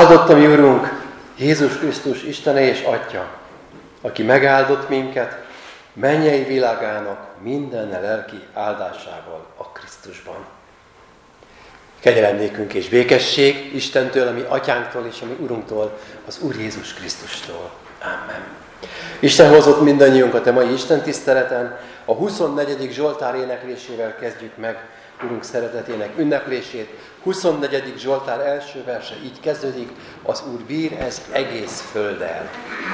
Áldott a mi Urunk, Jézus Krisztus Istene és Atya, aki megáldott minket mennyei világának minden lelki áldásával a Krisztusban. Kegyelem nékünk és békesség Istentől, a mi Atyánktól és a mi Urunktól, az Úr Jézus Krisztustól. Amen. Isten hozott mindannyiunkat a mai Isten tiszteleten. A 24. Zsoltár éneklésével kezdjük meg Urunk szeretetének ünneplését. 24. Zsoltár első verse így kezdődik: az Úr bír ez egész földdel.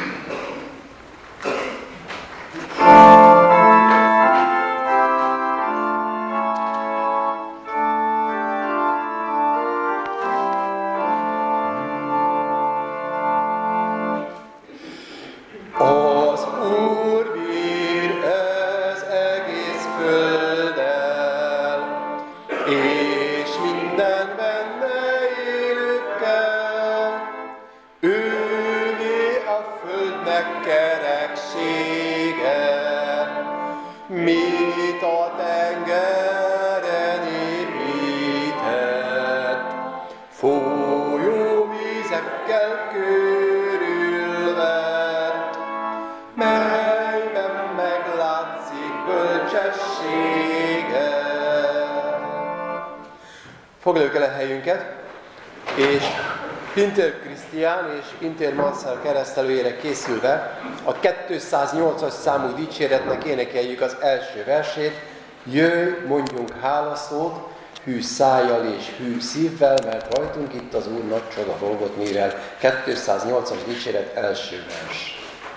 Foglaljuk el a helyünket, és Pintér Krisztián és Pintér Marcell keresztelőjére készülve a 208-as számú dicséretnek énekeljük az első versét. Jöjj, mondjunk hálaszót, hű szájjal és hű szívvel, mert rajtunk itt az Úr nagy csoda dolgot művel. 208-as dicséret első vers.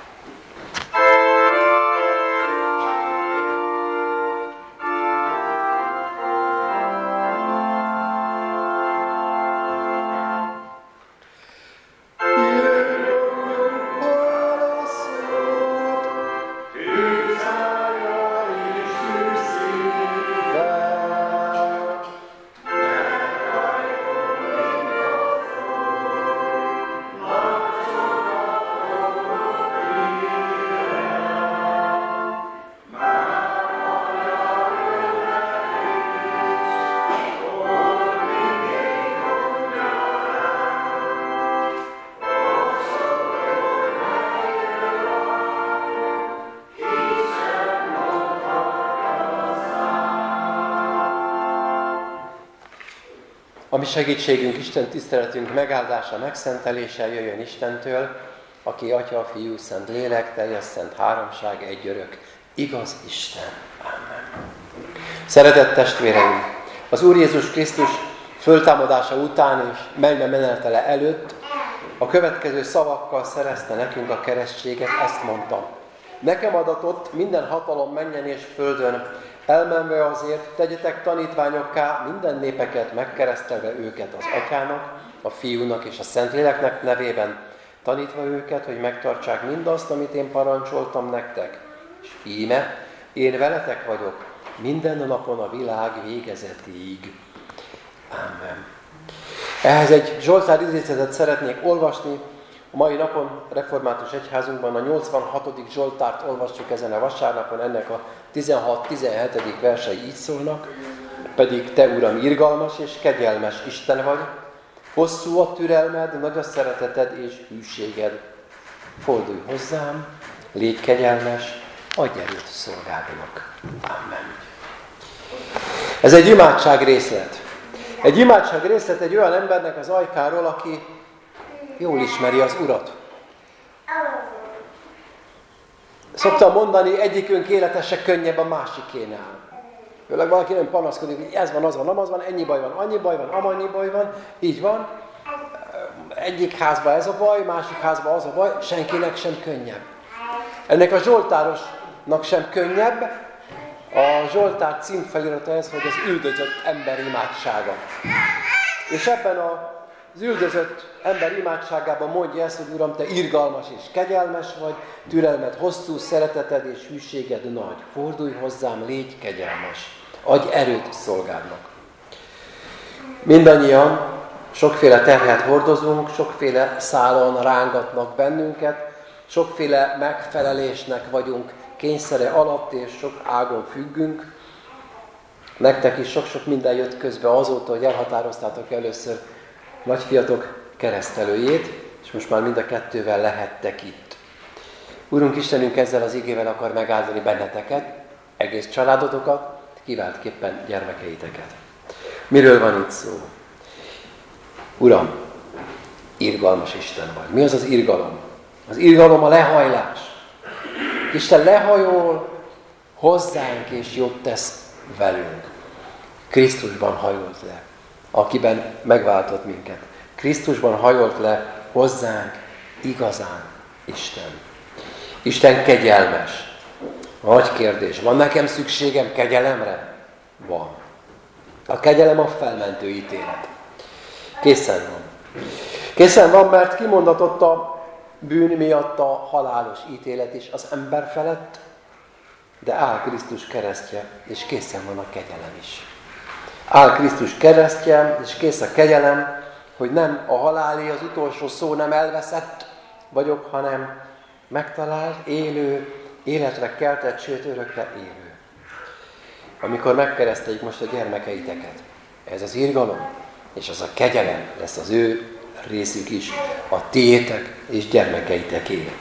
A mi segítségünk, Isten tiszteletünk megáldása, megszentelése jöjjön Istentől, aki Atya, Fiú, Szent Lélek, teljes szent háromság, egy örök, igaz Isten. Amen. Szeretett testvéreim, az Úr Jézus Krisztus föltámadása után és mennybe menetele előtt a következő szavakkal szerezte nekünk a keresztséget, ezt mondta: nekem adatott minden hatalom mennyen és földön, elmenve azért tegyetek tanítványokká minden népeket, megkeresztelve őket az Atyának, a Fiúnak és a Szentléleknek nevében, tanítva őket, hogy megtartsák mindazt, amit én parancsoltam nektek. És íme, én veletek vagyok minden napon a világ végezetéig. Amen. Ehhez egy Zsoltár idézetet szeretnék olvasni. A mai napon Református Egyházunkban a 86. Zsoltárt olvassuk ezen a vasárnapon, ennek a 16-17. versei így szólnak: pedig te, Uram, irgalmas és kegyelmes Isten vagy, hosszú a türelmed, nagy a szereteted és hűséged. Fordulj hozzám, légy kegyelmes, adj erőt szolgádnak. Amen. Ez egy imádság részlet. Egy imádság részlet egy olyan embernek az ajkáról, aki jól ismeri az Urat. Szoktam mondani, egyikünk élete se könnyebb a másikénál. Főleg valaki nem panaszkodik, hogy ez van, az van, nem az van, ennyi baj van, annyi baj van, amannyi baj van, így van. Egyik házban ez a baj, másik házban az a baj, senkinek sem könnyebb. Ennek a zsoltárosnak sem könnyebb. A Zsoltár címfelirata ez, hogy az üldözött ember imádsága. És ebben az üldözött ember imádságában mondja ezt, hogy Uram, te irgalmas és kegyelmes vagy, türelmed hosszú, szereteted és hűséged nagy. Fordulj hozzám, légy kegyelmes. Adj erőt szolgádnak. Mindannyian sokféle terhet hordozunk, sokféle szálon rángatnak bennünket, sokféle megfelelésnek vagyunk kényszere alatt, és sok ágon függünk. Nektek is sok-sok minden jött közbe azóta, hogy elhatároztátok először, nagyfiatok, keresztelőjét, és most már mind a kettővel lehettek itt. Úrunk Istenünk ezzel az igével akar megáldani benneteket, egész családotokat, kiváltképpen gyermekeiteket. Miről van itt szó? Uram, irgalmas Isten vagy. Mi az az irgalom? Az irgalom a lehajlás. Isten lehajol hozzánk és jót tesz velünk. Krisztusban hajolt le, akiben megváltott minket. Krisztusban hajolt le hozzánk igazán Isten. Isten kegyelmes. Nagy kérdés. Van nekem szükségem kegyelemre? Van. A kegyelem a felmentő ítélet. Készen van. Készen van, mert kimondatott a bűn miatt a halálos ítélet is az ember felett, de áll Krisztus keresztje, és készen van a kegyelem is. Áll Krisztus keresztje, és kész a kegyelem, hogy nem a halálé az utolsó szó, nem elveszett vagyok, hanem megtalált, élő, életre keltett, sőt örökre élő. Amikor megkereszteljük most a gyermekeiteket, ez az irgalom, és az a kegyelem lesz az ő részük is, a tiétek és gyermekeiteké.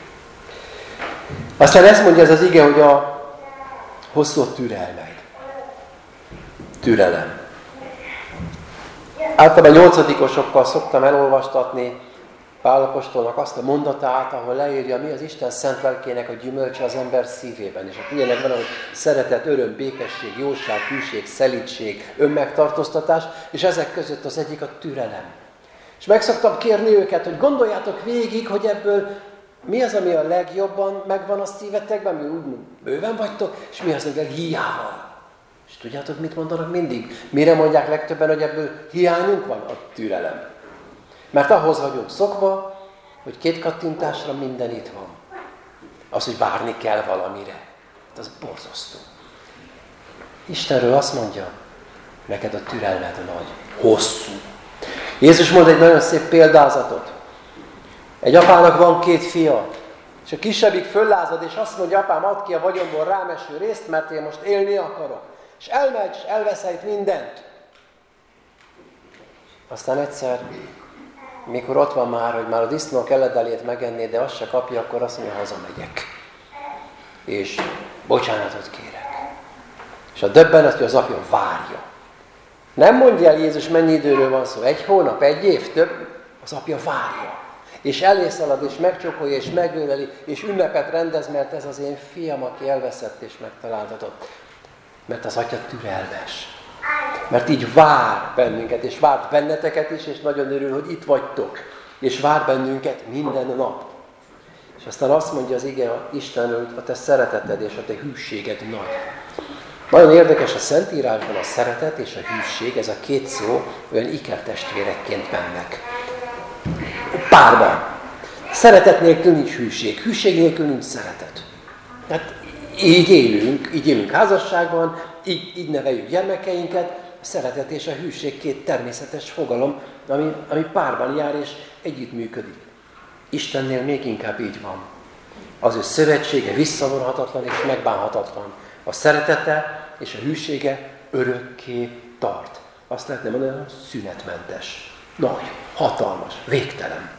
Aztán ezt mondja ez az ige, hogy a hosszú türelmed. Türelem. Általában 8-osokkal szoktam elolvastatni Pál apostolnak azt a mondatát, ahol leírja, mi az Isten szent lelkének a gyümölcse az ember szívében. És a ilyenek van, hogy szeretet, öröm, békesség, jóság, hűség, szelídség, önmegtartóztatás, és ezek között az egyik a türelem. És meg szoktam kérni őket, hogy gondoljátok végig, hogy ebből mi az, ami a legjobban megvan a szívetekben, mi úgy bőven vagytok, és mi az, amivel hiával. És tudjátok, mit mondanak mindig? Mire mondják legtöbben, hogy ebből hiányunk van? A türelem. Mert ahhoz vagyunk szokva, hogy 2 kattintásra minden itt van. Az, hogy várni kell valamire. Az borzasztó. Istenről azt mondja, neked a türelmed nagy, hosszú. Jézus mond egy nagyon szép példázatot. Egy apának van 2 fia, és a kisebbik föllázad, és azt mondja, apám, add ki a vagyomból rám eső részt, mert én most élni akarok. És elmegy, és elvesz mindent. Aztán egyszer, mikor ott van már, hogy már a disznók eledelét megenné, de azt se kapja, akkor azt mondja, hazamegyek. És bocsánatot kérek. És a döbbenet, hogy az apja várja. Nem mondja el Jézus, mennyi időről van szó. 1 hónap, 1 év, több. Az apja várja. És elé szalad, és megcsókolja, és megöleli, és ünnepet rendez, mert ez az én fiam, aki elveszett és megtaláltatott. Mert az atya türelmes. Mert így vár bennünket, és várt benneteket is, és nagyon örül, hogy itt vagytok. És vár bennünket minden nap. És aztán azt mondja az ige Istenről, hogy a te szereteted és a te hűséged nagy. Nagyon érdekes a Szentírásban a szeretet és a hűség, ez a 2 szó olyan ikertestvérekként mennek. Párban. Szeretet nélkül nincs hűség, hűség nélkül nincs szeretet. Hát így élünk házasságban, így neveljük gyermekeinket, a szeretet és a hűség 2 természetes fogalom, ami párban jár és együttműködik. Istennél még inkább így van. Az ő szövetsége visszavonhatatlan és megbánhatatlan. A szeretete és a hűsége örökké tart. Azt lehetne mondani, hogy szünetmentes. Nagy, hatalmas, végtelen.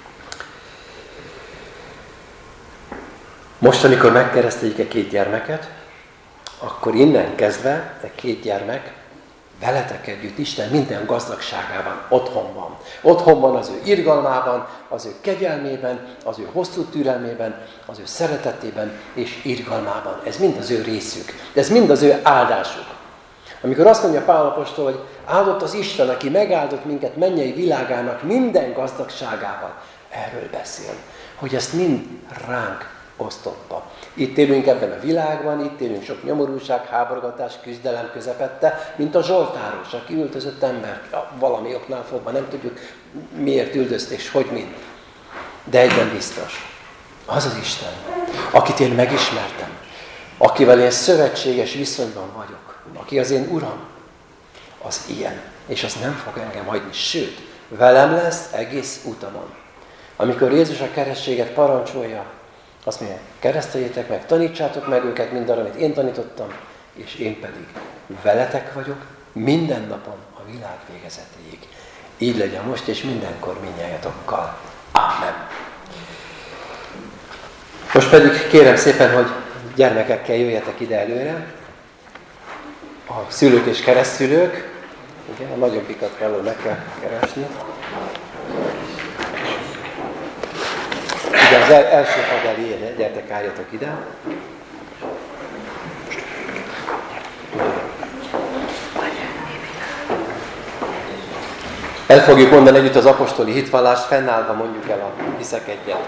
Most, amikor megkereszteljük a 2 gyermeket, akkor innen kezdve a 2 gyermek veletek együtt Isten minden gazdagságában otthon van. Otthon van az ő irgalmában, az ő kegyelmében, az ő hosszú türelmében, az ő szeretetében és irgalmában. Ez mind az ő részük. Ez mind az ő áldásuk. Amikor azt mondja Pál apostol, hogy áldott az Isten, aki megáldott minket mennyei világának minden gazdagságával, erről beszél, hogy ezt mind ránk osztotta. Itt élünk ebben a világban, itt élünk sok nyomorúság, háborgatás, küzdelem közepette, mint a zsoltáros, aki üldözött ember, valami oknál fogva, nem tudjuk miért üldözt és hogy mind. De egyben biztos, az az Isten, akit én megismertem, akivel én szövetséges viszonyban vagyok, aki az én Uram, az ilyen, és az nem fog engem hagyni, sőt, velem lesz egész utamon. Amikor Jézus a keresztséget parancsolja, azt mondja, kereszteljétek meg, tanítsátok meg őket mindarra, amit én tanítottam, és én pedig veletek vagyok minden napon a világ végezetéig. Így legyen most és mindenkor mindnyájatokkal. Amen. Most pedig kérem szépen, hogy gyermekekkel jöjjetek ide előre. A szülők és keresztszülők. Igen, a nagyobbikat valahol meg kell keresni. Ugye az első pad elé, gyertek, álljatok ide. El fogjuk mondani együtt az apostoli hitvallást, fennállva mondjuk el a hiszek egyet.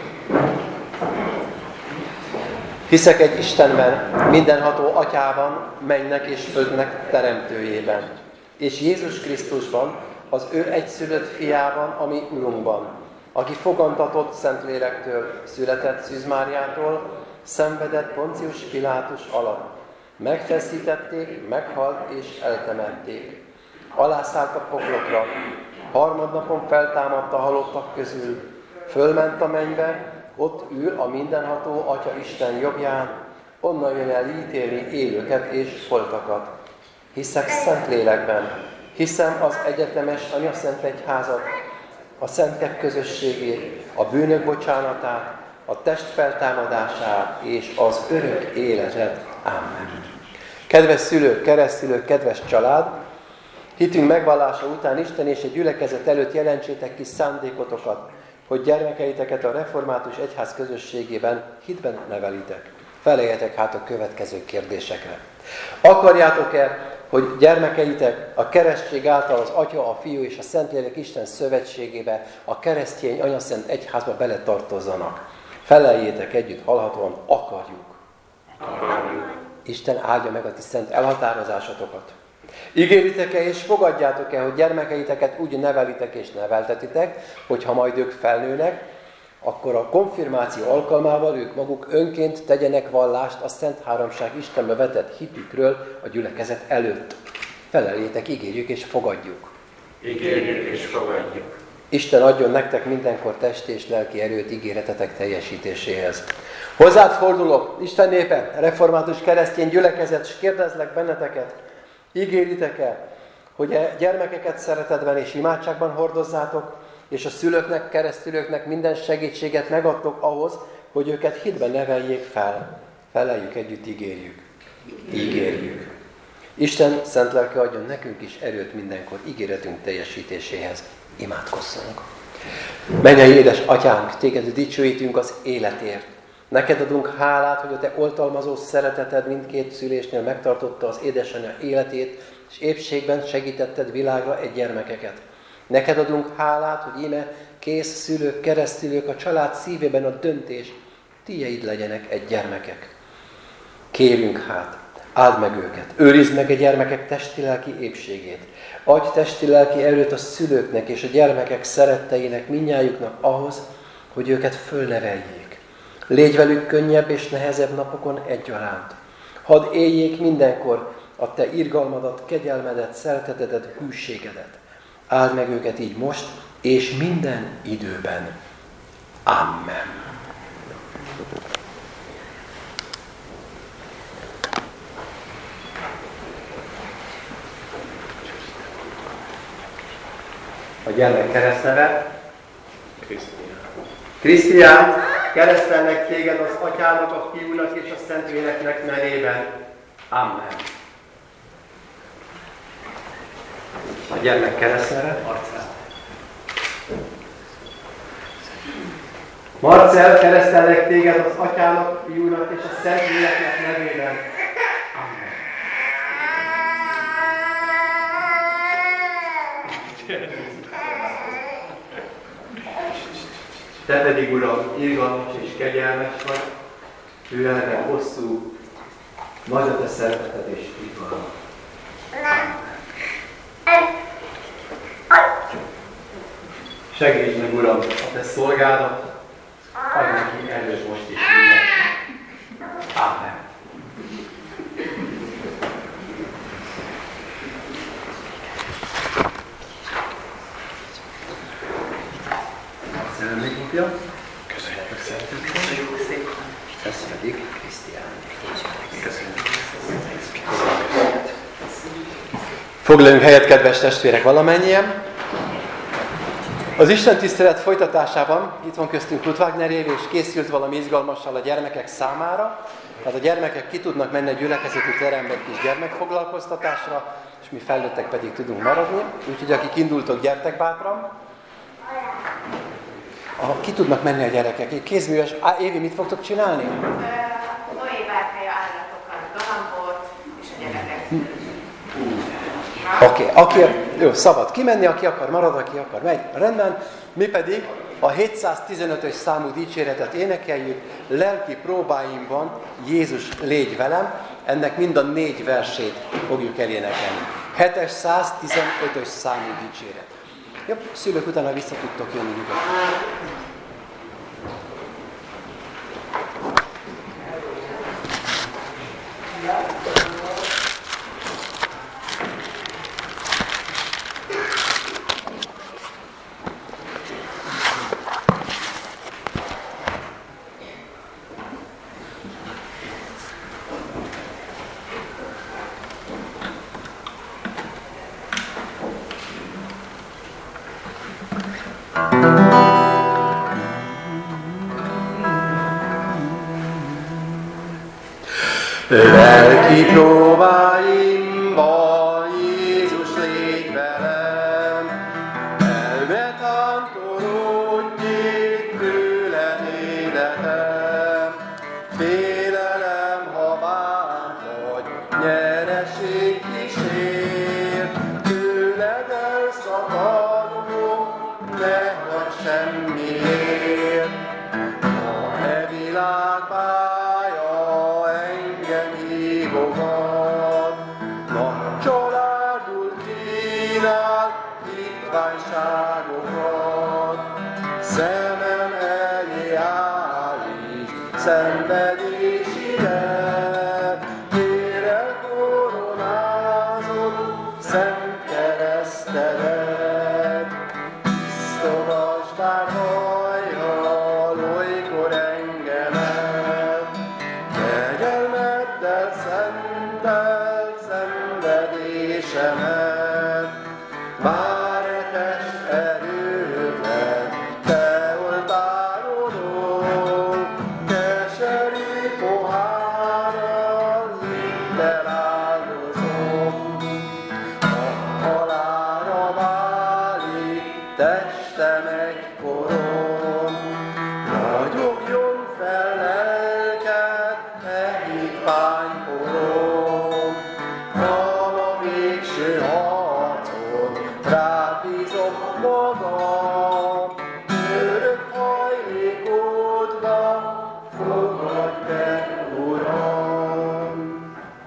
Hiszek egy Istenben, mindenható Atyában, mennek és földnek teremtőjében, és Jézus Krisztusban, az ő egyszülött fiában, ami Urunkban, aki fogantatott Szentlélektől, született Szűz Máriától, szenvedett Poncius Pilátus alatt. Megfeszítették, meghalt és eltemették. Alászállt a poklokra, harmadnapon feltámadt a halottak közül, fölment a mennybe, ott ül a mindenható Atya Isten jobbján, onnan jön el ítélni élőket és holtakat. Hiszek Szentlélekben, hiszem az egyetemes Anyaszent Egyházat, a szentek közösségét, a bűnök bocsánatát, a test feltámadását és az örök életet. Amen. Kedves szülők, keresztszülők, kedves család! Hitünk megvallása után Isten és egy gyülekezet előtt jelentsétek ki szándékotokat, hogy gyermekeiteket a református egyház közösségében hitben nevelitek. Feleljetek hát a következő kérdésekre. Akarjátok-e, hogy gyermekeitek a keresztség által az Atya, a Fiú és a Szentlélek Isten szövetségébe, a keresztény Anyaszent Egyházba beletartozzanak? Feleljétek együtt hallhatóan, akarjuk. Isten áldja meg a ti szent elhatározásatokat. Ígéritek-e és fogadjátok-e, hogy gyermekeiteket úgy nevelitek és neveltetitek, hogy ha majd ők felnőnek, akkor a konfirmáció alkalmával ők maguk önként tegyenek vallást a Szent Háromság Istenbe vetett hitükről a gyülekezet előtt. Feleljétek, ígérjük és fogadjuk. Ígérjük és fogadjuk. Isten adjon nektek mindenkor testi és lelki erőt ígéretetek teljesítéséhez. Hozzád fordulok, Isten népe, református keresztény gyülekezet, és kérdezlek benneteket, ígéritek-e, hogy a gyermekeket szeretetben és imádságban hordozzátok, és a szülőknek, keresztülőknek minden segítséget megadtok ahhoz, hogy őket hitben neveljék fel? Feleljük együtt, ígérjük. Ígérjük. Isten szent lelke adjon nekünk is erőt mindenkor ígéretünk teljesítéséhez. Imádkozzunk. Mennyei édes Atyánk, téged dicsőítünk az életért. Neked adunk hálát, hogy a te oltalmazó szereteted mindkét szülésnél megtartotta az édesanyja életét, és épségben segítetted világra egy gyermekeket. Neked adunk hálát, hogy íme kész szülők, keresztülők a család szívében a döntés, tiéd legyenek egy gyermekek. Kérünk hát, áld meg őket, őrizd meg a gyermekek testi-lelki épségét. Adj testi-lelki erőt a szülőknek és a gyermekek szeretteinek mindnyájuknak ahhoz, hogy őket fölneveljék. Légy velük könnyebb és nehezebb napokon egyaránt. Hadd éljék mindenkor a te irgalmadat, kegyelmedet, szeretetedet, hűségedet. Áld meg őket így most és minden időben. Amen. A gyermek keresztneve Krisztián, keresztelnek téged az Atyának, a Fiúnak és a Szentléleknek nevében. Amen. A gyermek keresztneve Marcell. Marcell, keresztelnek téged az Atyának, Fiúnak és a Szentléleknek nevében. Amen. Te pedig, Uram, irgalmas és kegyelmes vagy, türelmed hosszú, nagy a te szereteted és irgalmad. Segíts meg, Uram, a te szolgádat, adj neki erőt most is minden. Amen. Megkapja. Köszönjük szépen. Ez pedig Krisztián. Köszönjük. Foglaljunk helyet, kedves testvérek, valamennyien. Az Isten tisztelet folytatásában itt van köztünk Ruth Wagner Évi, és készült valami izgalmassal a gyermekek számára. Tehát a gyermekek ki tudnak menni a gyülekezeti terembe egy kis gyermekfoglalkoztatásra, és mi felnőttek pedig tudunk maradni. Úgyhogy akik indultok, gyertek bátran. Ki tudnak menni a gyerekek? Kézműves. Évi, mit fogtok csinálni? Noé bárkája állatokat, galambot és a gyerekek. Oké. Jó, szabad kimenni, aki akar marad, aki akar megy. Rendben, mi pedig a 715-ös számú dicséretet énekeljük, lelki próbáimban Jézus légy velem, ennek mind a 4 versét fogjuk elénekelni. 715-ös számú dicséret. Jó, szülők utána vissza tudtok jönni nyugodtan. Lelki próbáimban Jézus légy velem, elmetántorodjék tőle életem. Félelem, ha bánt vagy, nyereség kísér, tőled elszakadom, ne vagy semmiért. A e világ nagy családul kínál hitványságokat, szemem elé állíts szenvedésire, térrel koronázom szent keresztedet. Tisztogasd bár hajjal olykor engemet, kegyelmeddel szentelt szenvedésemet. Bár e test erőben te oltárolod, keserű pohárral hittel áldozom. A halálra válik testem egykoron, ragyogjon fel lelked e hitványkoron. A végső harcot rád bízom magam, örök hajlékodva fogadj be, Uram.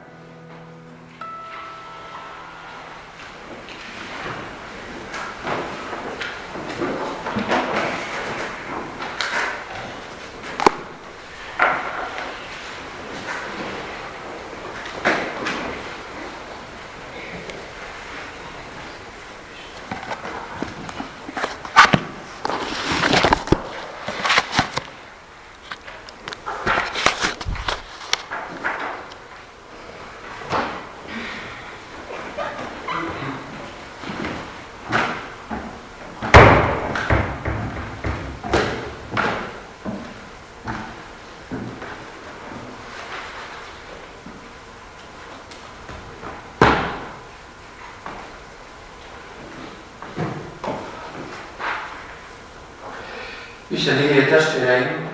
Isten igéje, testvéreim,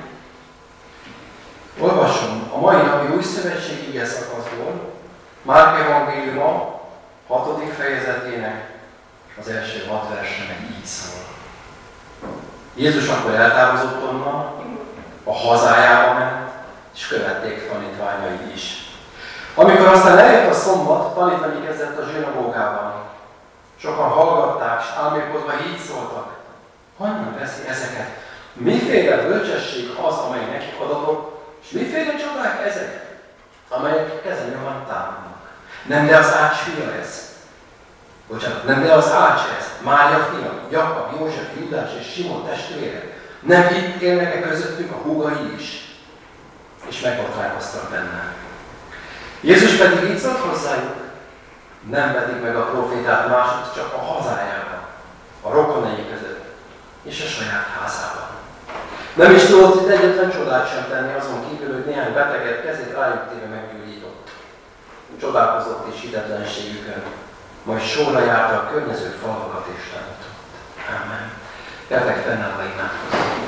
olvasom a mai napi új szövetségi ige szakaszból, Márk evangéliuma 6. fejezetének az első 6 versének így szól. Jézus akkor eltávozott onnan, a hazájába ment, és követték tanítványai is. Amikor aztán eljött a szombat, tanítani kezdett a zsinagógában. Sokan hallgatták, és álmélkodva így szóltak: honnan veszi ezeket? Miféle bölcsesség az, amely neki adatok, és miféle csodák ezek, amelyek kezenyomban támadnak? Nem de az Ács fia ez. Bocsánat, nem de az Ács ez. Mária fia, Jakab, József, Júdás és Simon testvére. Nem itt élnek közöttük a húgai is? És megbotránkoztak benne. Jézus pedig így szólt hozzájuk: nem vedik meg a profétát másod, csak a hazájában, a rokonai között, és a saját házában. Nem is tudott itt egyetlen csodát sem tenni, azon kívül, hogy néhány beteget kezét rájuk téve meggyógyított. Csodálkozott és hitetlenségükön, majd sorra járta a környező falakat és tanított. Amen. Gyertek fennállva imádkozni.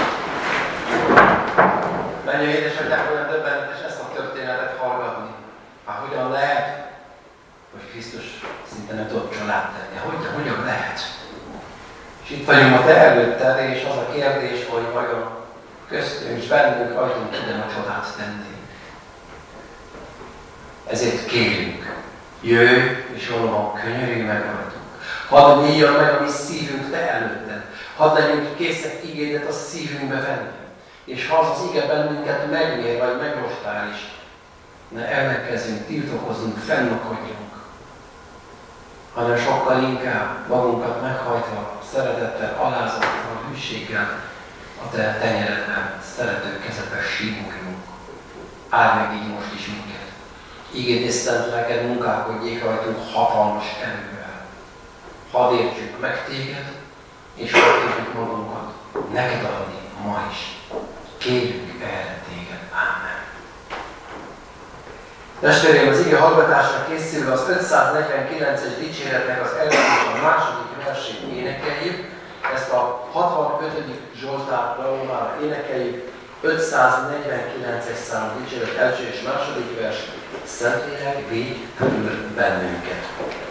Menj, édesatyák, olyan döbbenetes ezt a történetet hallgatni. Hát hogyan lehet, hogy Krisztus szinte nem tudott csodát tenni? Hogyan lehet? És itt vagyunk a te előtted, és az a kérdés, hogy vajon köztünk és bennünk rajtunk tudem a csodát tenni. Ezért kérünk, jöjj és valóban könyörülj meg rajtunk. Hadd nyíljon meg a mi szívünk te előtted. Hadd legyünk készek igédet a szívünkbe venni. És ha az ige bennünket megmér, vagy megrostál is, ne ellenkezzünk, tiltakozzunk, fennakadjunk, hanem sokkal inkább magunkat meghajtva, szeretettel, alázattal, hűséggel, a te tenyeredben, szerető kezedbe simogjunk. Áld meg így most is minket. Igéd és szent lelked munkálkodjék rajtunk hatalmas erővel. Hadd értsük meg téged, és hadd értsük magunkat neked adni ma is. Kérjük erre téged. Amen. Testvéreim, az ige hallgatásra készülve az 549-es dicséretnek az első és a második versét énekeljük. Ezt a 65. Zsoltár dalolmára énekeljük. 549-es számú dicséret első és második vers. Szentlélek, védj körül bennünket.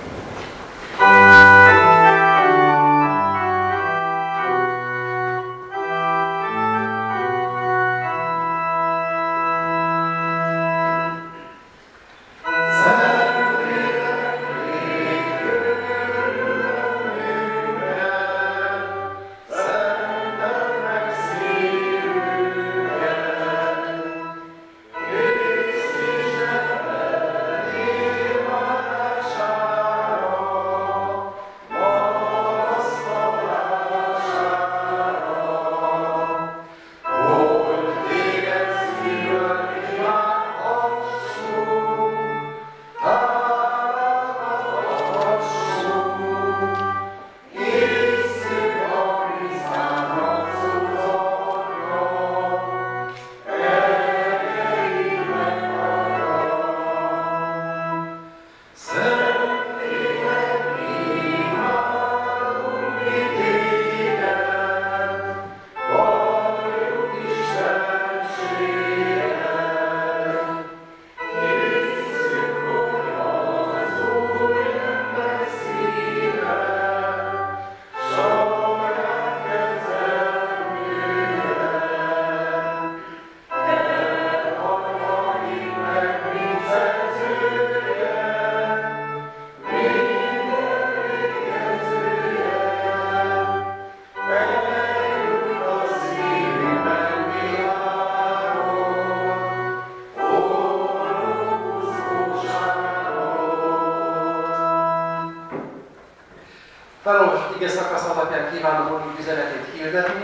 Felolvasott ige szakasz alapján kívánom Úrunk üzenetét hirdetni.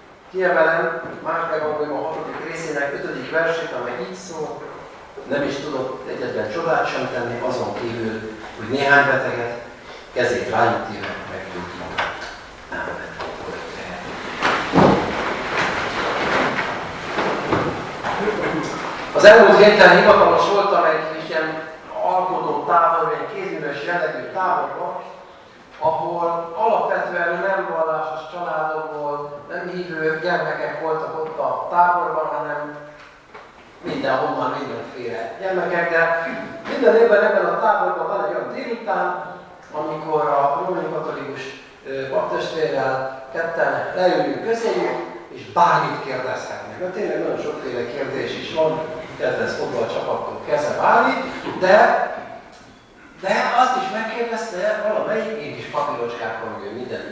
Kiemelem Márk evangéliuma 6. részének 5. versét, amely így szól: nem is tudott egyetlen csodát sem tenni, azon kívül, hogy néhány beteget kezét rájuk téve meggyógyított. Amen. Az elmúlt héten hivatalos voltam egy ilyen alkotó táborban, egy kézműves jellegű táborban, ahol alapvetően nem vallásos családokból, nem hívő gyermekek voltak ott a táborban, hanem mindenhonnan mindenféle gyermekek, de minden évben ebben a táborban van egy olyan délután, amikor a római katolikus paptestvérrel ketten leülünk közéjük, és bármit kérdezhetnek. Mert tényleg nagyon sokféle kérdés is van, kedvenc fogva a csapattól kezdve bármit, de azt is megkérdezte valamelyik, én kis papírocskákkal, hogy ő minden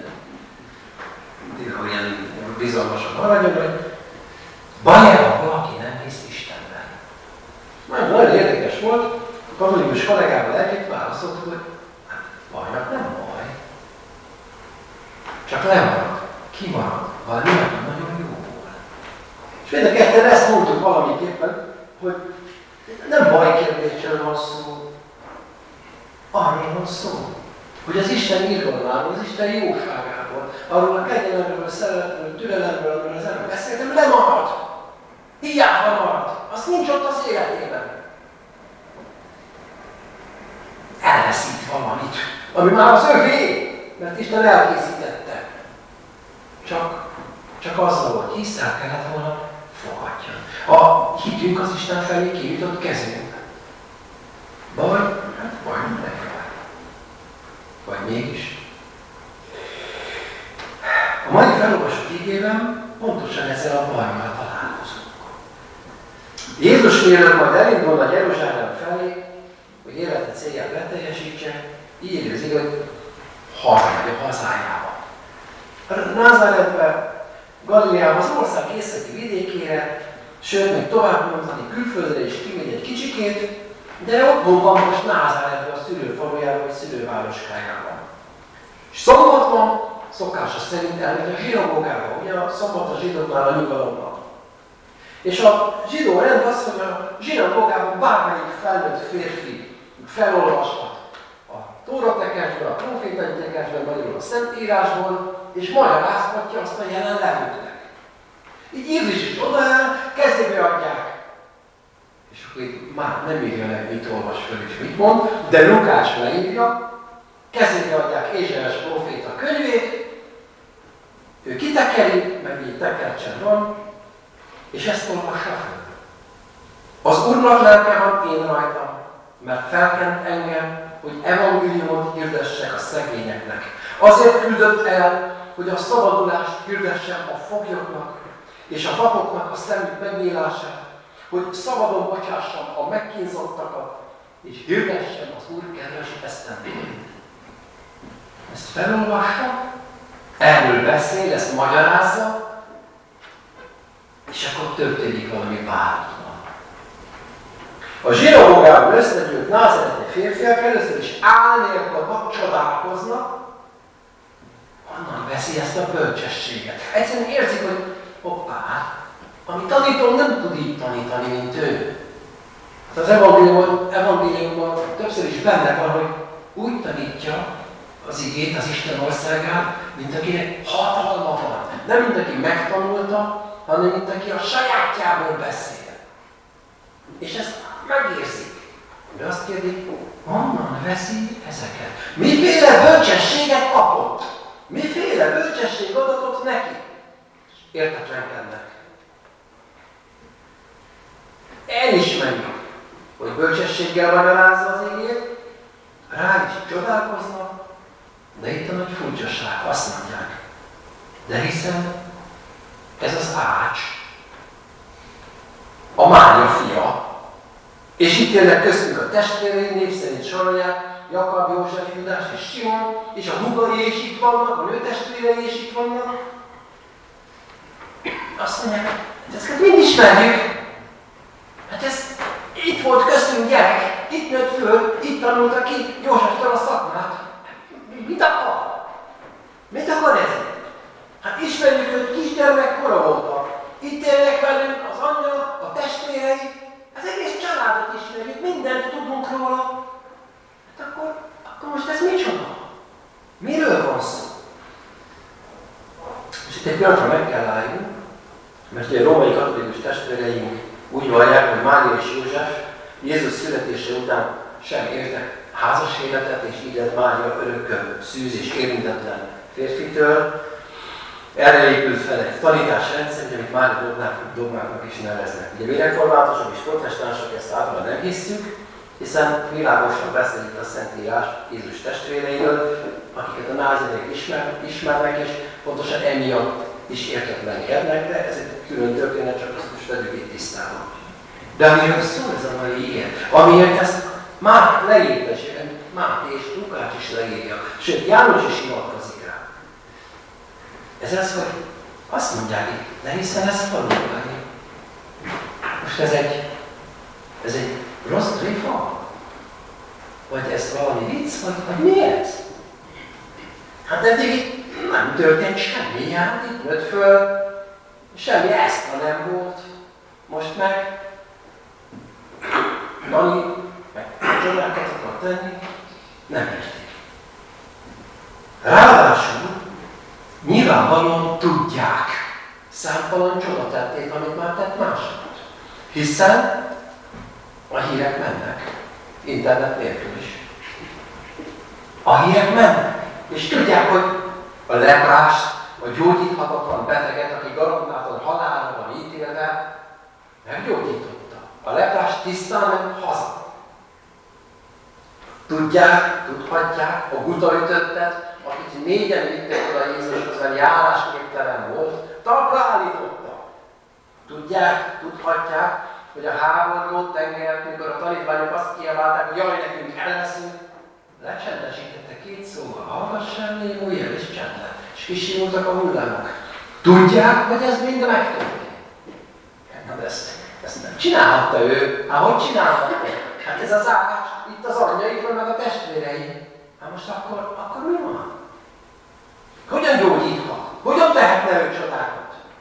ilyen bizalmasan maradjon, hogy baj-e, ha valaki nem hisz Istenben? Nagyon érdekes volt, a katolikus kollégával együtt válaszolt, hogy hát bajnak nem baj. Csak lemarad, kimarad, valami nagyon jó volt. És mind a ketten ezt mondtuk valamiképpen, hogy nem bajkérdésről van szó, arról van szó, hogy az Isten irgalmáról, az Isten jóságáról volt, arról a kegyelemről, szeretetről, türelemről, amiről az ember beszéltem, lemarad. Hiába marad. Az nincs ott az életében. Elveszít valamit, ami már az övé, mert Isten elkészítette. Csak azzal, hogy hiszel kellett volna, fogadjon. A hitünk az Isten felé kijutott kezünk. Baj? Hát baj mindenki. Vagy mégis. A mai felolvasott igében pontosan ezzel a bajmal találkozunk. Jézus mielőtt majd elindulna Jeruzsálem felé, hogy élete célját beteljesítse, így érzi, hogy hazamegy a hazájába. Názáretbe, Galileába, az ország északi vidékére, sőt, még tovább mondani, külföldre is kimegy egy kicsikét, de otthon van most Názáretbe, a szülőfalujában, vagy szülővároskájában. És szombat van, szokása szerint elmegy a zsinagógába, ugye a szombat a zsidóknál a nyugalomban. És a zsidó rend az, hogy a zsinagógában bármelyik felnőtt férfi felolvashat a Tóratekesből, a Profétatekesből, magyarul a Szentírásból, és magyarázhatja azt a jelenlevőknek. Így Jézus is odaáll, kezébe adják. És akkor itt már nem írja meg, mit olvas föl és mit mond, de Lukács leírja, kezébe adják Ézsaiás próféta könyvét, ő kitekeri, meg így tekercsen van, és ezt olvassa föl. Az Úrnak lelke van én rajtam, mert felkent engem, hogy evangéliumot hirdessek a szegényeknek. Azért küldött el, hogy a szabadulást hirdessem a foglyoknak, és a vakoknak a szemük megnyílását, hogy szabadon bocsássam a megkínzottakat, és hirdessem az Úr kedves esztendőjét. Ezt felolvassa, erről beszél, ezt magyarázza, és akkor történik valami váratlan. A zsinagógában összegyűlt názáreti férfiak először is álnélkül csodálkoznak, honnan veszi ezt a bölcsességet. Egyszerűen érzik, hogy hoppá, ami tanító nem tud így tanítani, mint ő. Hát az evangéliumban többször is benne van, hogy úgy tanítja az igét, az Isten országát, mint akinek hatalma van. Nem mint aki megtanulta, hanem mint aki a sajátjából beszél. És ezt megérzik. De azt kérdik, honnan veszi ezeket? Miféle bölcsességet kapott? Miféle bölcsesség adatot neki? Értetlenkednek. Elismerjük, hogy bölcsességgel magyarázza az igét, rá is csodálkoznak, de itt a nagy furcsaság, azt mondják. De hiszen ez az Ács, a Mária fia, és itt élnek köztünk a testvérei, név szerint sorolják, Jakab, József, Judás és Simon, és a húgai is itt vannak, a nőtestvérei is itt vannak. Azt mondják, hogy ezeket mind ismerjük. Hát ez itt volt köztünk gyerek, itt nőtt föl, itt tanulta ki Józseftől a szakmát. Mit akar? Mit akar ez? Hát ismerjük őt, kisgyermekkora voltak. Itt élnek velünk az anyja, a testvérei, az egész családot ismerjük, mindent tudunk róla. Hát akkor most ez micsoda? Miről van szó? És itt egy pillanatra meg kell álljunk, mert ugye a római katolikus testvéreink úgy vallják, hogy Mária és József Jézus születése után sem éltek házas életet, és így lett Mária örökkön szűz és érintetlen férfitől. Erre épült fel egy tanításrendszer, amit Mária dogmáknak is neveznek. Ugye mi reformátusok és protestánsok ezt általában nem hisszük, hiszen világosan beszél itt a Szentírás Jézus testvéreiről, akiket a názarék ismernek, és pontosan emiatt is értetlenkednek, de ez egy külön történet, csak azt most vegyük itt tisztában. De amiről szól ez a mai ige, amiért ezt már leírta, és Máté és Lukács is leírja, sőt János is hivatkozik rá. Ez az, hogy azt mondják itt, de hiszen ez valóban. Most ez egy rossz tréfa? Vagy ez valami vicc? Vagy mi ez? Hát eddig itt nem történt semmi, hát itt nőtt föl, semmi eszka nem volt. Most meg Dani, meg csodákat akar tenni, nem értik. Ráadásul nyilvánvalóan tudják. Számtalan csodatettét, amit már tett mások. Hiszen a hírek mennek. Internet nélkül is. A hírek mennek. És tudják, hogy a leprást, a gyógyíthatatlan beteget, aki garantáltan halálra van ítélve, meggyógyította. A leprást tisztán ment haza. Tudják, tudhatják, a gutaütöttet, akit négyen vittek oda Jézushoz, mert járásképtelen volt, talpra állította. Tudják, tudhatják, hogy a háborgó tengert, mikor a tanítványok azt kiabálták, hogy jaj, nekünk el leszünk, lecsendesítette két szóval, hallgassál, némó jel és csend lett, és kisimultak a hullámok. Tudják, hogy ez mind megtörtént? Hát ezt nem csinálhatta ő. Hát hogy csinálhatta? Hát ez az ágás, itt az anyjaikról, meg a testvérei. Hát most akkor mi van? Hogyan gyógyíthat? Hogyan tehetne ő csodákat?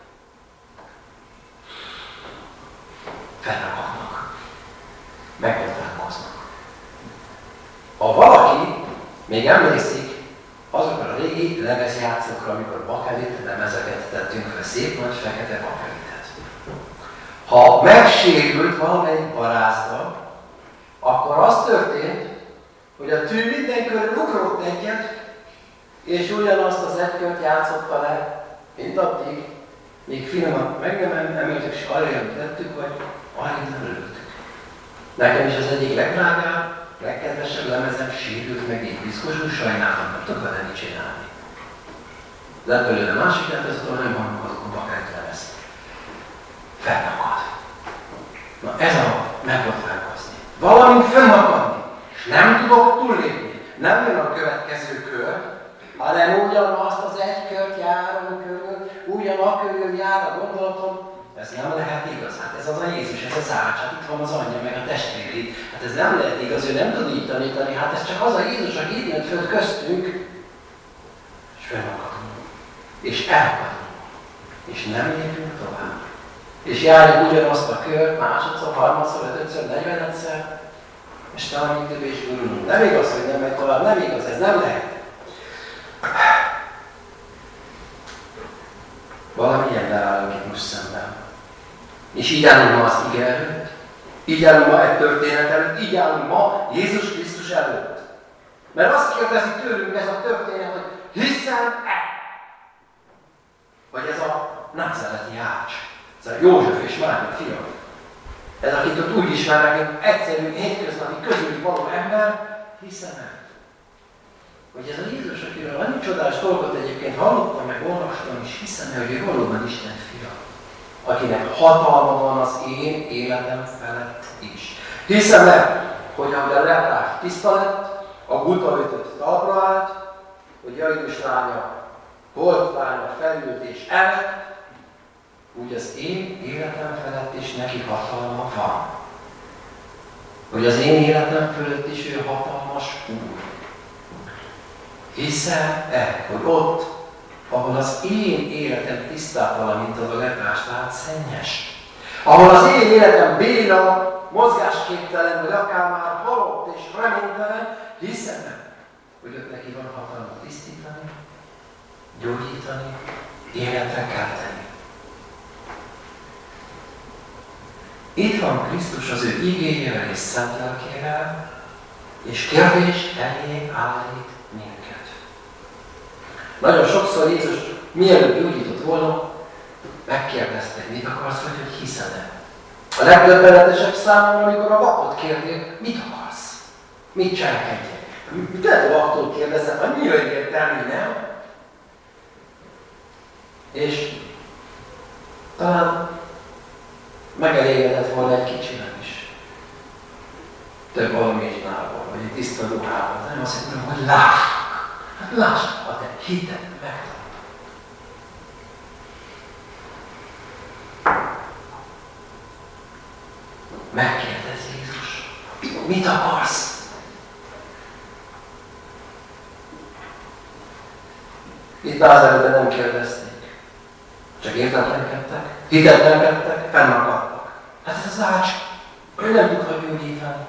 Felrakadnak. Megbotránkoznak. Ha valaki még emlékszik azokra a régi lemezjátszókra, amikor bakelit lemezeket tettünk fel, szép nagy fekete bakelitet. Ha megsérült valamelyik barázda, akkor az történt, hogy a tű minden körül ugrott egyet, és ugyanazt az egykört játszotta le, mint addig, még finoman meg nem emeltük, és arra tettük, vagy arra nem lőttük. Nekem is az egyik legdrágább, legkedvesebb lemezem sérült meg így piszkosul, sajnáltam, nem tudok vele mit csinálni. Lett belőle másik letezőtől, nem hangolok a bakelit lemezt. Felakad. Na ez a megbotránkozni. Valamint fönnakadni, és nem tudok túllépni. Nem jön a következő kör, hanem ugyanazt az egy kört járom körül, ugyanakörül jár a gondolatom. Ez nem lehet igaz. Hát ez az a Jézus, ez az ács, hát itt van az anyja, meg a testvéri. Hát ez nem lehet igaz, ő nem tud így tanítani. Hát ez csak az a Jézus, aki így jött föl köztünk, és felakadunk. És elakadunk. És nem lépünk tovább. És járjuk ugyanazt a kört, másodszor, harmadszor, ötödször, 40-szer, és talán több is gurulunk. Nem igaz, hogy nem megy tovább, nem igaz, ez nem lehet. Valami ilyennel állunk itt most szemben. És így állunk ma az ige előtt, így állunk ma egy történet előtt, így állunk ma Jézus Krisztus előtt. Mert azt kérdezi tőlünk ez a történet, hogy hiszem-e? Vagy ez a názáreti ács, ez a József és Mária fia. Ez, akit ott úgy ismernek, mint egyszerű, hétköznapi, közülük való ember, hiszem-e? Hogy ez a Jézus, akiről annyi csodás dolgot egyébként hallottam, meg olvastam, és hiszem-e, hogy ő valóban Isten fia, akinek hatalma van az én életem felett is. Hiszem-e, hogy ahogy a leprás tiszta lett, a gutaütött talpra állt, hogy Jairus lánya, holt lánya felült és elett, úgy az én életem felett is neki hatalma van. Hogy az én életem fölött is ő hatalmas Úr. Hiszem-e, hogy ott, ahol az én életem tisztátalan, mint az a leprás lát, szennyes, ahol az én életem béna, mozgásképtelen, vagy akár már halott és reménytelen, hiszem-e, hogy ott neki van hatalma tisztítani, gyógyítani, életre kelteni. Itt van Krisztus az ő igéjével és szent lelkével, és kérdés elé állít minket. Nagyon sokszor Jézus mielőtt gyógyított volna, megkérdezte, mit akarsz, vagy hogy hiszed-e? A legdöbbenetesebb számomra, amikor a vakot kérdél, mit akarsz? Mit cselekedjek? Mit lehet a vaktól kérdezem? Annyira egyértelmű, nem? És talán megelégedett volna egy kicsivel is. Több almézsnával, vagy egy tiszta ruhával. Nem azt mondom, hogy lássak. Hát lássak, a te hited megtartod. Megkérdez Jézus, mit akarsz? Itt Názárethben nem kérdezték. Csak értetlenkedtek, hitetlenkedtek, fennakadtak. Hát ez az ács, ő nem tudhat gyógyítani.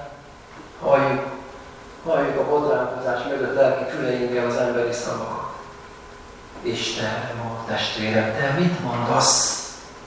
Halljuk a botránkozás mögött lelki füleinkkel az emberi szavakat. Isten, testvérem, te mit mondasz?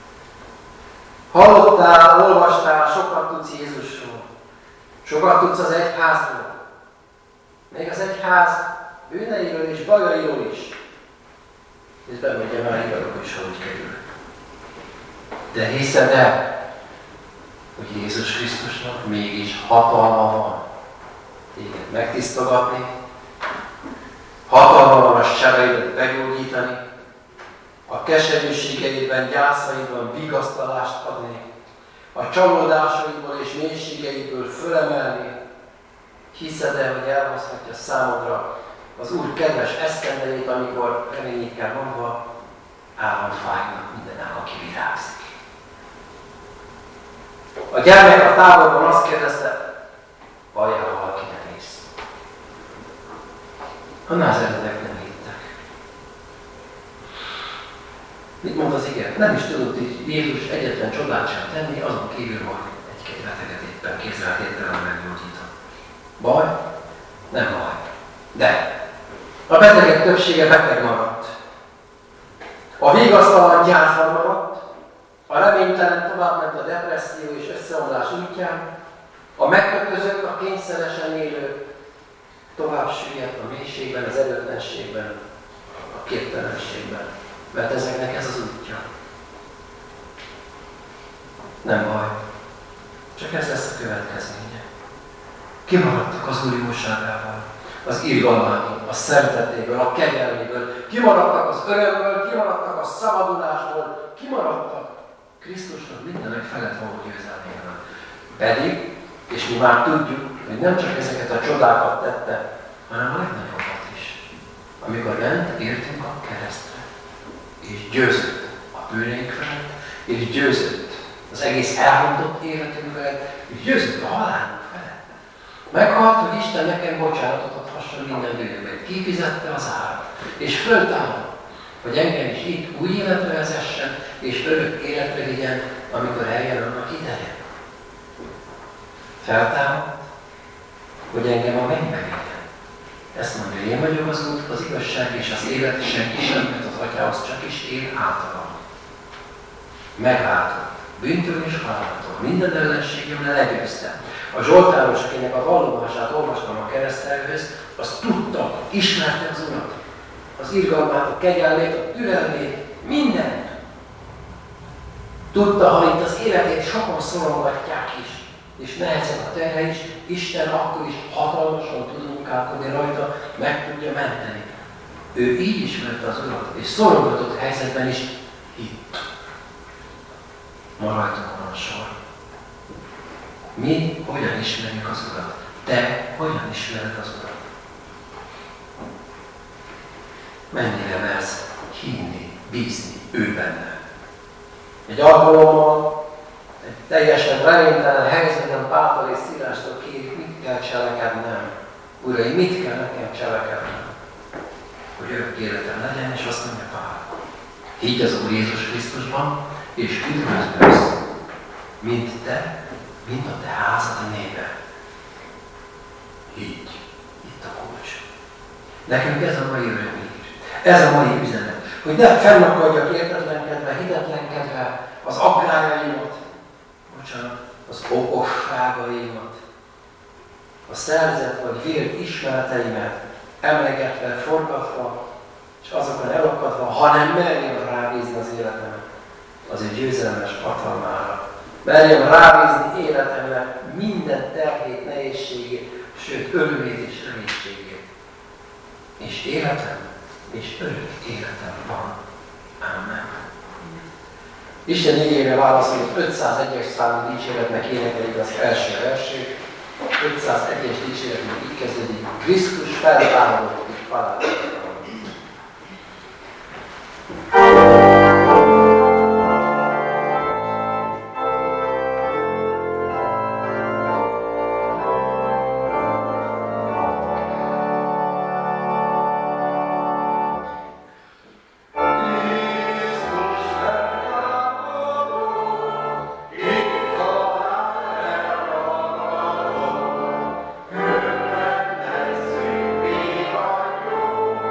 Hallottál, olvastál, sokat tudsz Jézusról. Sokat tudsz az egyházról. Még az egyház bűneiről és bajairól is. És bemondja már igazok is, hogy kerül. De hiszed el, hogy Jézus Krisztusnak mégis hatalma van téged megtisztogatni, hatalma van a sebeidet begyógyítani, a keserűségeidben, gyászaidban vigasztalást adni, a csalódásaidból és mélységeidből fölemelni. Hiszed el, hogy elhozhatja számodra az Úr kedves esztendejét, amikor reményékkel mondva államfájnak minden áll, aki virágzik. A gyermek a táborban azt kérdezte, valójában valaki nem hisz. A názáretek nem hittek. Mit mond az ige? Nem is tudott Jézus egyetlen csodát sem tenni, azon kívül, hogy egy-két beteget éppen kézzeltételen meggyógyított. Baj? Nem baj. De a betegek többsége beteg maradt. A vigasztalan gyászban maradt, a reménytelen továbbment a depresszió és összeomlás útján, a megkötözött, a kényszeresen élő tovább süllyedt a mélységben, az erőtlenségben, a képtelenségben. Mert ezeknek ez az útja. Nem baj. Csak ez lesz a következménye. Kimaradtak az Úr jóságával, az irgalmától, a szeretetéből, a kegyelméből, kimaradtak az örömből, kimaradtak a szabadulásból, kimaradtak Krisztusnak mindenek felett való győzelméből. Pedig, és mi már tudjuk, hogy nem csak ezeket a csodákat tette, hanem a legnagyobbat is. Amikor ment, értünk a keresztre, és győzött a bűneink felett, és győzött az egész elrontott életünk felett, és győzött a halálunk felett. Meghalt, hogy Isten nekem bocsánatot adhasson minden bűnömet. Kifizette az árat, és föltámad, hogy engem is itt új életre vezessen, és örök életre vigyen, amikor eljön annak ideje. Feltámad, hogy engem a mennybe vigyen. Ezt mondja, én vagyok az út, az igazság és az élet, senki sem jut az Atyához, csak is én általam. Megváltott, bűntől és haláltól, minden ellenségem legyőztem. A zsoltáros, akinek a vallomását olvastam a keresztelőhöz, az tudta, ismerte az Urat. Az irgalmát, a kegyelmét, a türelmét, mindent. Tudta, ha itt az életét sokan szorongatják is, és nehezebb a terhe is, Isten akkor is hatalmasan tud munkálkodni rajta, meg tudja menteni. Ő így ismerte az Urat, és szorongatott helyzetben is hitt. Ma rajtunk van a sor. Mi hogyan ismerjük az Urat? Te hogyan ismered az Urat? Mennyire mersz hinni, bízni ő benne? Egy alkalommal, egy teljesen reménytelen helyzetben Pál és Szilástól kérik, mit kell cselekednem? Uraim, mit kell nekem cselekednem? Hogy örök életem legyen, és azt mondja Pál. Higgy az Úr Jézus Krisztusban, és üdvözlődsz, mint te, mint a te házad a népe. Higgy, itt a kulcs. Nekünk ez a mai örömhír, ez a mai üzenet, hogy ne fennakadjak értetlenkedve, hitetlenkedve az aggályaimat, az okosságaimat, a szerzett vagy vélt ismereteimet emlegetve, forgatva, és azokon elakadva, hanem merjem rábízni az életemet az ő győzelmes hatalmára. Merjem rábízni életemre minden terhét, nehézségét, sőt örömét és reménységét. És életem, és örök életem van. Amen. Isten igényre válaszolott 501-es számú dicséretnek énekelik az első versét. 501-es dicséretnek így kezdődik. Krisztus feltámadott és palácsot. Thank you.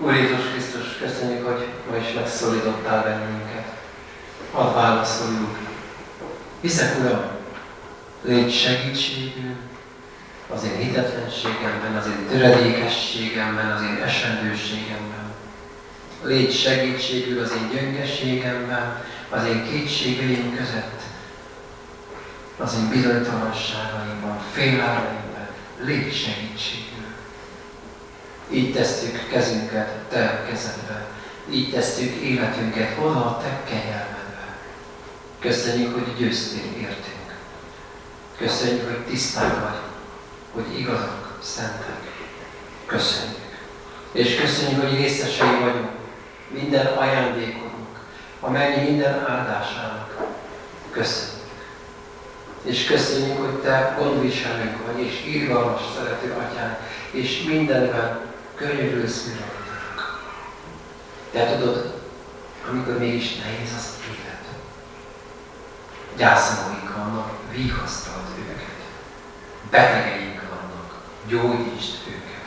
Úr Jézus Krisztus, köszönjük, hogy ma is megszólítottál bennünket. Hadd válaszoljuk. Hiszek, Uram, légy segítségül az én hitetlenségemben, az én töredékességemben, az én esendőségemben. Légy segítségül az én gyöngeségemben, az én kétségeim között, az én bizonytalanságaimban, félelmeimben. Légy segítségül. Így tesszük kezünket te kezedbe, így tesszük életünket oda a te kegyelmedbe. Köszönjük, hogy győztél értünk. Köszönjük, hogy tiszták vagy, hogy igazak, szentek. Köszönjük. És köszönjük, hogy részesei vagyunk minden ajándékodnak, a mennyi minden áldásának. Köszönjük. És köszönjük, hogy te gondviselőnk vagy, és irgalmas, szerető atyánk, és mindenben könyörülsz mi rajtunk. Te tudod, amikor mégis nehéz az élet. Gyászolóink vannak, vigasztald őket. Betegeink vannak, gyógyítsd őket.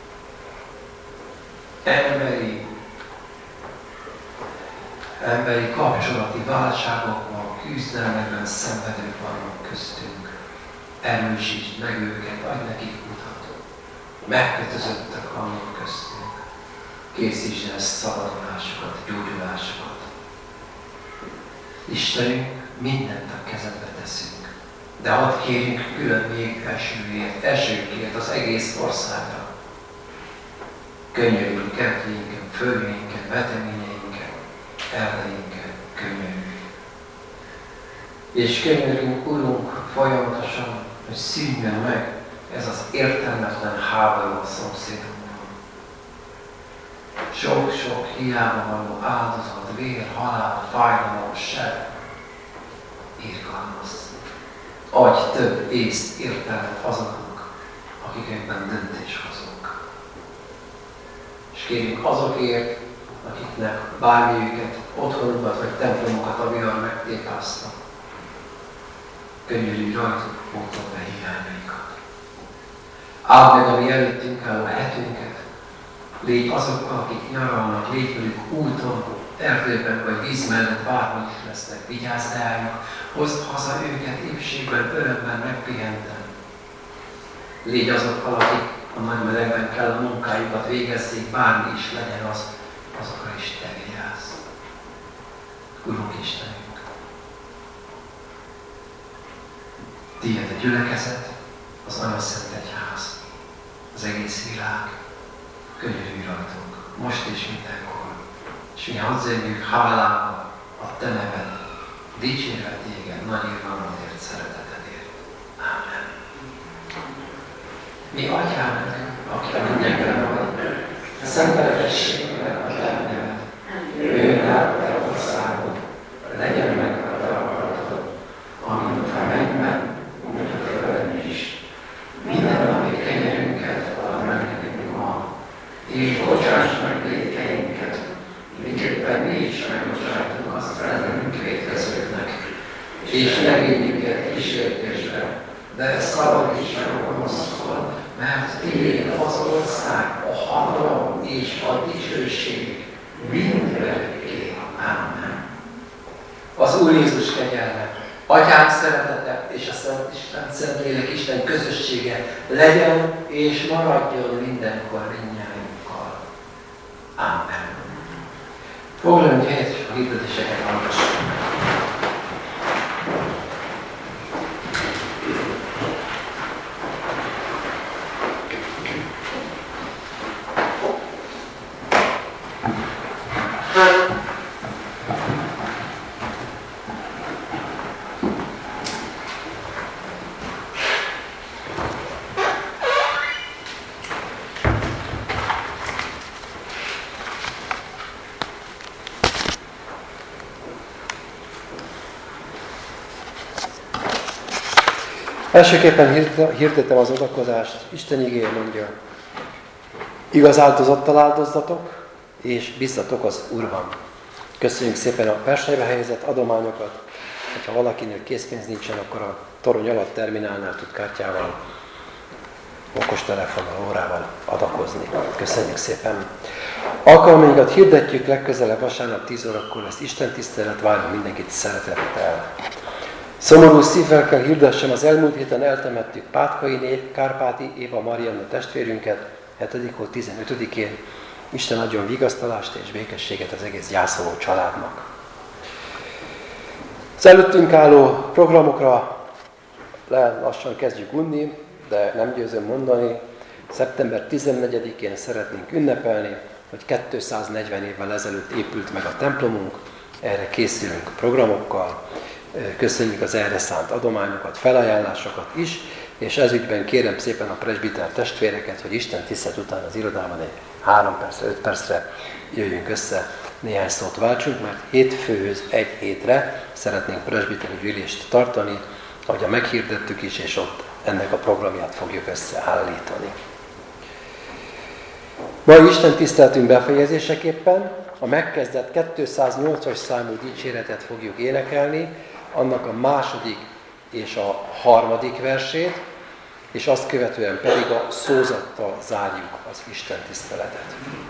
Emberi kapcsolati válságokban, küzdelmekben szenvedők vannak köztünk. Erősítsd meg őket, adj nekik utat. Megkötözöttek vannak köztünk. Készítsd el szabadulásokat, gyógyulásokat. Istenünk, mindent a kezedbe teszünk. De hadd kérjünk külön még esőkért az egész országra. Könyörünk kertjénken, földjénken, veteményeinken, erdeinken, könyörünk. És könyörünk, Urunk, folyamatosan, hogy szűnjön meg ez az értelmetlen háború a szomszédunkban. Sok-sok hiába való áldozat, vér, halál, fájdalom, seb. Irgalmaz. Adj több észt, értelmet azoknak, akik ebben döntéshozók. És kérjük azokért, akiknek bármiüket, otthonukat vagy templomokat a vihar megtépázta. Könyörülj rajtuk, pótolj be hiányaikat. Áld meg a mi előttünk álló hetünket. Légy azokkal, akik nyaralnak, légy velük úton, erdőben vagy víz mellett, bárhol is lesznek, vigyázz rájuk, hozd haza őket épségben, örömben, megpihenten. Légy azokkal, akik a nagy melegben kell a munkájukat végezzék, bármi is legyen az, azokra is te vigyázz. Urunk Istenünk! Tiéd a gyülekezet, az Anyaszent Egyház, az egész világ. Könyörülj rajtunk, most és mindenkor. És mi hadd zengjük hálával a te neved, dicsérve téged, nagy irgalmadért, szeretetedért. Ámen. Mi atyánk, aki a mindenben vagy, szenteltessék meg a te neved. Jöjjön el a te országod, legyen meg a te akaratod, amint a mennyben, úgy a földön is. Minden napi kenyerünket add meg nekünk ma, és bocsáss meg vétkeinket, miképpen mi is megbocsájtunk azt ellenünk vétkezőknek. És ne vigy minket kísértésbe, de szabadíts meg a gonosztól, mert tiéd az ország, a hatalom és a dicsőség mindörökké. Amen. Az Úr Jézus kegyelme, Atyánk szeretete és a Szent Isten, Szentlélek Isten közössége legyen és maradjon mindenkor mindnyájunkkal. Amen. Foglaljunk helyet, és a hirdetéseket hallgassuk. Elsőképpen hirdetem az adakozást, Isten igéje mondja, igaz áldozattal áldozzatok, és bízzatok az Úrban. Köszönjük szépen a versenybe helyezett adományokat, hogyha valakinél készpénz nincsen, akkor a torony alatt terminálnál tud kártyával, okostelefonnal, órával adakozni. Köszönjük szépen! Alkalmainkat hirdetjük, legközelebb vasárnap 10 órakor lesz Isten tisztelet, várunk mindenkit szeretettel. Szomorú szívvel kell hirdessem, az elmúlt héten eltemettük Kárpáti Éva Marianna testvérünket, 7. hó 15-én. Isten adjon vigasztalást és békességet az egész gyászoló családnak. Az előttünk álló programokra lassan kezdjük unni, de nem győzöm mondani, szeptember 14-én szeretnénk ünnepelni, hogy 240 évvel ezelőtt épült meg a templomunk, erre készülünk programokkal, köszönjük az erre szánt adományokat, felajánlásokat is, és ezügyben kérem szépen a presbiter testvéreket, hogy Isten tisztelet után az irodában egy 3 percre, 5 percre jöjjünk össze, néhány szót váltsunk, mert hétfőhöz egy hétre szeretnénk presbiteri gyűlést tartani, ahogy meghirdettük is, és ott ennek a programját fogjuk összeállítani. Mai Isten tiszteletünk befejezéseképpen a megkezdett 208-as számú dicséretet fogjuk énekelni, annak a 2. és a 3. versét, és azt követően pedig a szózattal zárjuk az Isten tiszteletet.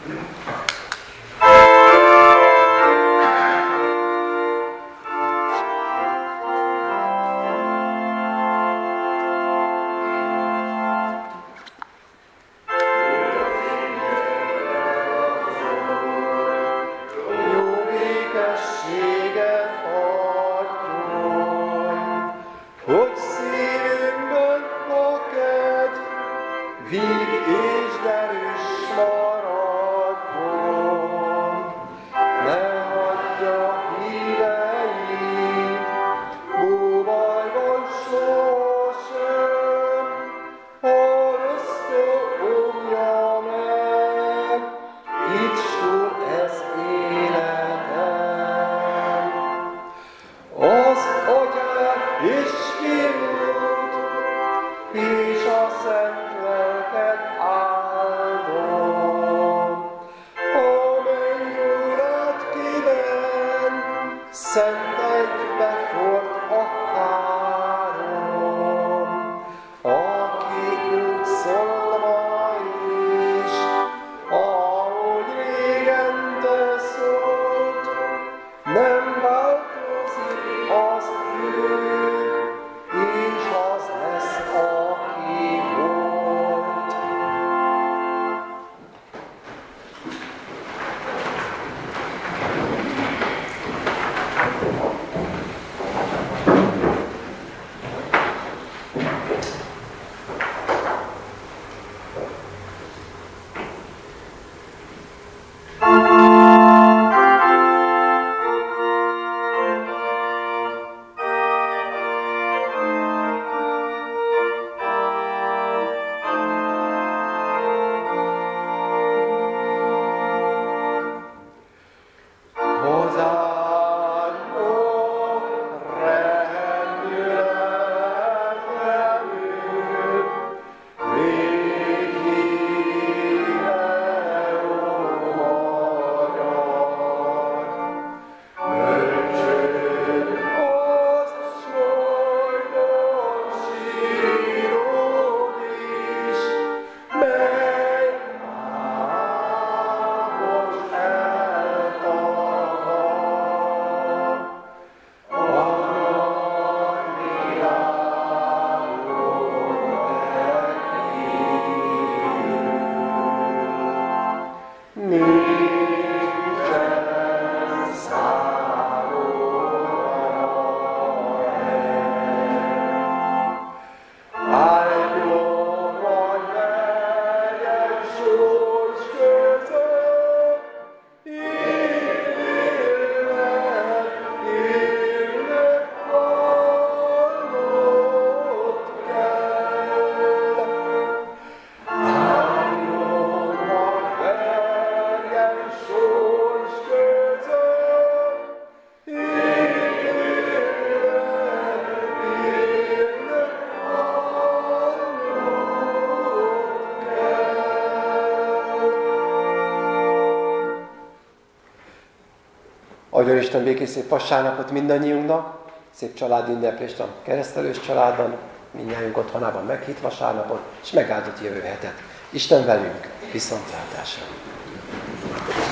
Adjon Isten békés szép vasárnapot mindannyiunknak, szép családünneplést a keresztelős családban, mindnyájunk otthonában meghitt vasárnapot, és megáldott jövő hetet. Isten velünk, viszontlátásra!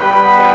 Amen.